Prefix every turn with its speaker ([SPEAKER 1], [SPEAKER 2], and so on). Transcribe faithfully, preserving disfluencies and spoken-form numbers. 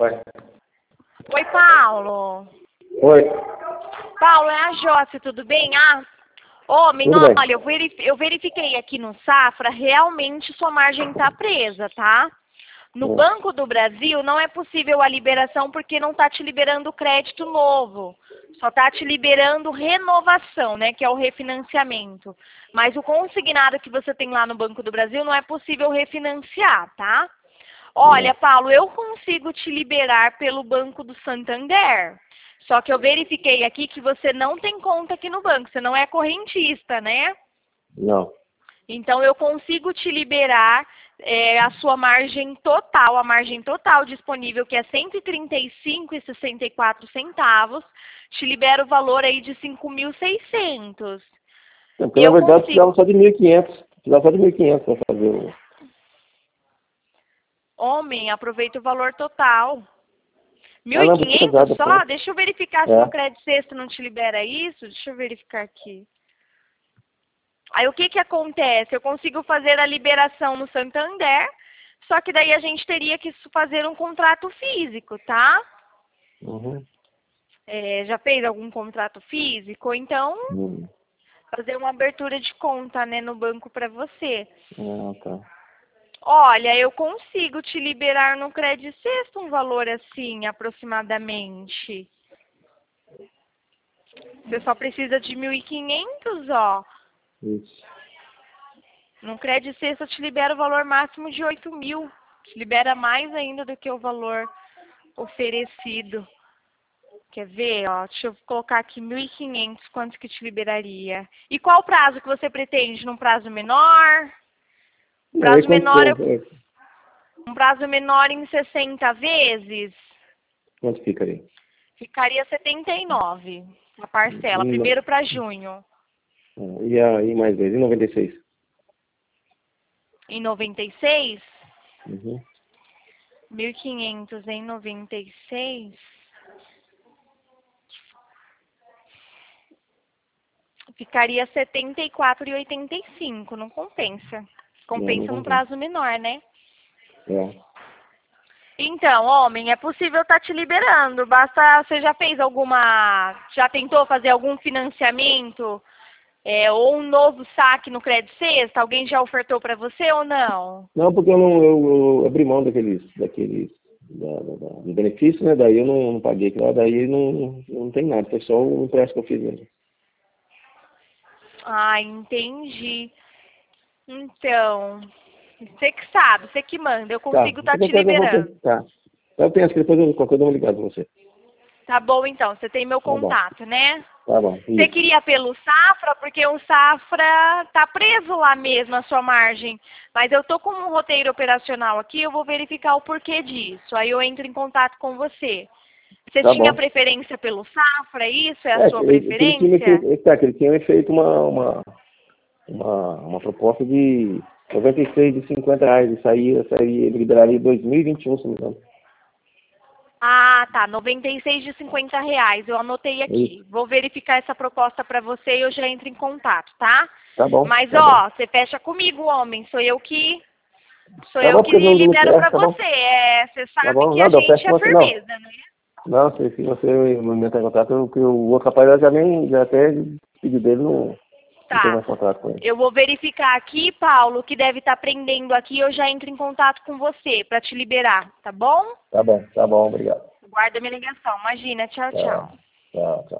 [SPEAKER 1] vai.
[SPEAKER 2] Oi, Paulo.
[SPEAKER 1] Oi.
[SPEAKER 2] Paulo, é a Josi, tudo bem? Ah, homem,
[SPEAKER 1] Tudo bem.
[SPEAKER 2] olha, eu, verif eu verifiquei aqui no Safra, realmente sua margem está presa, tá? No
[SPEAKER 1] Hum.
[SPEAKER 2] Banco do Brasil não é possível a liberação porque não está te liberando crédito novo. Só está te liberando renovação, né? Que é o refinanciamento. Mas o consignado que você tem lá no Banco do Brasil não é possível refinanciar, tá? Olha,
[SPEAKER 1] Não.
[SPEAKER 2] Paulo, eu consigo te liberar pelo Banco do Santander. Só que eu verifiquei aqui que você não tem conta aqui no banco. Você não é correntista, né?
[SPEAKER 1] Não.
[SPEAKER 2] Então, eu consigo te liberar é, a sua margem total, a margem total disponível, que é cento e trinta e cinco reais e sessenta e quatro centavos. Te libera o valor aí de cinco mil e seiscentos.
[SPEAKER 1] Porque, na
[SPEAKER 2] Eu
[SPEAKER 1] verdade,
[SPEAKER 2] consigo.
[SPEAKER 1] precisava só de mil e quinhentos. Precisava só de mil e quinhentos para fazer o...
[SPEAKER 2] Homem, aproveita o valor total. Mil
[SPEAKER 1] Ah,
[SPEAKER 2] e
[SPEAKER 1] não, porque
[SPEAKER 2] quinhentos
[SPEAKER 1] pesado,
[SPEAKER 2] só?
[SPEAKER 1] pô.
[SPEAKER 2] Deixa eu verificar se no
[SPEAKER 1] É.
[SPEAKER 2] crédito sexto não te libera isso. Deixa eu verificar aqui. Aí o que que acontece? Eu consigo fazer a liberação no Santander, só que daí a gente teria que fazer um contrato físico, tá?
[SPEAKER 1] Uhum.
[SPEAKER 2] É, já fez algum contrato físico? Ou então,
[SPEAKER 1] Hum.
[SPEAKER 2] fazer uma abertura de conta, né, no banco para você.
[SPEAKER 1] Ah, tá.
[SPEAKER 2] Olha, eu consigo te liberar no crédito sexto um valor assim, aproximadamente. Você só precisa de mil e quinhentos, ó.
[SPEAKER 1] Isso.
[SPEAKER 2] No crédito sexto eu te libero o valor máximo de oito mil. Te libera mais ainda do que o valor oferecido. Quer ver, ó? Deixa eu colocar aqui mil e quinhentos, quanto que te liberaria? E qual o prazo que você pretende? Num prazo menor? Um
[SPEAKER 1] Não, aí
[SPEAKER 2] prazo
[SPEAKER 1] quanto,
[SPEAKER 2] menor, eu-
[SPEAKER 1] é,
[SPEAKER 2] um prazo menor em sessenta vezes?
[SPEAKER 1] quanto fica aí?
[SPEAKER 2] Ficaria setenta e nove a parcela,
[SPEAKER 1] E, no-
[SPEAKER 2] primeiro para junho.
[SPEAKER 1] e aí mais vezes, e noventa e seis?
[SPEAKER 2] Em noventa e seis,
[SPEAKER 1] Uhum.
[SPEAKER 2] mil e quinhentos em noventa e seis, ficaria setenta e quatro e oitenta e cinco, não compensa.
[SPEAKER 1] Não, não
[SPEAKER 2] Compensa no
[SPEAKER 1] compensa.
[SPEAKER 2] prazo menor, né?
[SPEAKER 1] É.
[SPEAKER 2] Então, homem, é possível estar te liberando. Basta, você já fez alguma, já tentou fazer algum financiamento é, ou um novo saque no Crédito Sexta? Alguém já ofertou para você ou não?
[SPEAKER 1] Não, porque eu não eu, eu abri mão daqueles, daqueles da, da, da- do benefício, né? Daí eu não, não paguei aquilo lá, daí não, não tem nada, foi só o empréstimo que eu fiz mesmo.
[SPEAKER 2] Ah, entendi. Então, você que sabe, você que manda, eu
[SPEAKER 1] Tá,
[SPEAKER 2] consigo estar
[SPEAKER 1] qualquer
[SPEAKER 2] te
[SPEAKER 1] coisa eu vou
[SPEAKER 2] liberando.
[SPEAKER 1] pensar. Eu penso que depois eu, qualquer coisa eu dou uma ligada com você.
[SPEAKER 2] Tá bom, então, você tem meu
[SPEAKER 1] Tá bom,
[SPEAKER 2] contato, né?
[SPEAKER 1] tá bom,
[SPEAKER 2] Você
[SPEAKER 1] isso.
[SPEAKER 2] queria pelo Safra, porque o Safra tá preso lá mesmo, a sua margem. Mas eu tô com um roteiro operacional aqui, eu vou verificar o porquê disso. Aí eu entro em contato com você. Você
[SPEAKER 1] Tá
[SPEAKER 2] tinha
[SPEAKER 1] bom.
[SPEAKER 2] preferência pelo Safra, isso é a
[SPEAKER 1] É,
[SPEAKER 2] sua
[SPEAKER 1] ele, que ele tinha
[SPEAKER 2] preferência?
[SPEAKER 1] feito, é, tá, que ele tinha feito uma, uma, uma, uma proposta de noventa e seis de cinquenta reais, e saía, saía, ele liberaria em dois mil e vinte e um, se não me engano.
[SPEAKER 2] Ah, tá, noventa e seis de cinquenta reais, eu anotei
[SPEAKER 1] Isso.
[SPEAKER 2] aqui. Vou verificar essa proposta para você e eu já entro em contato, tá?
[SPEAKER 1] Tá bom,
[SPEAKER 2] Mas,
[SPEAKER 1] tá bom.
[SPEAKER 2] ó, você fecha comigo, homem, sou eu que sou
[SPEAKER 1] Tá
[SPEAKER 2] eu
[SPEAKER 1] bom,
[SPEAKER 2] que
[SPEAKER 1] porque não, não,
[SPEAKER 2] libero
[SPEAKER 1] é,
[SPEAKER 2] para
[SPEAKER 1] tá bom.
[SPEAKER 2] você. É, você
[SPEAKER 1] Tá
[SPEAKER 2] sabe
[SPEAKER 1] bom,
[SPEAKER 2] que a
[SPEAKER 1] nada, eu peço
[SPEAKER 2] gente
[SPEAKER 1] que
[SPEAKER 2] é
[SPEAKER 1] você, não.
[SPEAKER 2] firmeza, né?
[SPEAKER 1] Não, se, se você me entrar em contato, que o outro rapaz eu já nem, já até pedi dele, não, não tem
[SPEAKER 2] Tá.
[SPEAKER 1] mais contrato com ele.
[SPEAKER 2] Eu vou verificar aqui, Paulo, que deve estar prendendo aqui, eu já entro em contato com você para te liberar, tá bom?
[SPEAKER 1] Tá bom, tá bom, obrigado.
[SPEAKER 2] Guarda minha ligação. Imagina, tchau,
[SPEAKER 1] Tchau,
[SPEAKER 2] tchau.
[SPEAKER 1] tchau, tchau.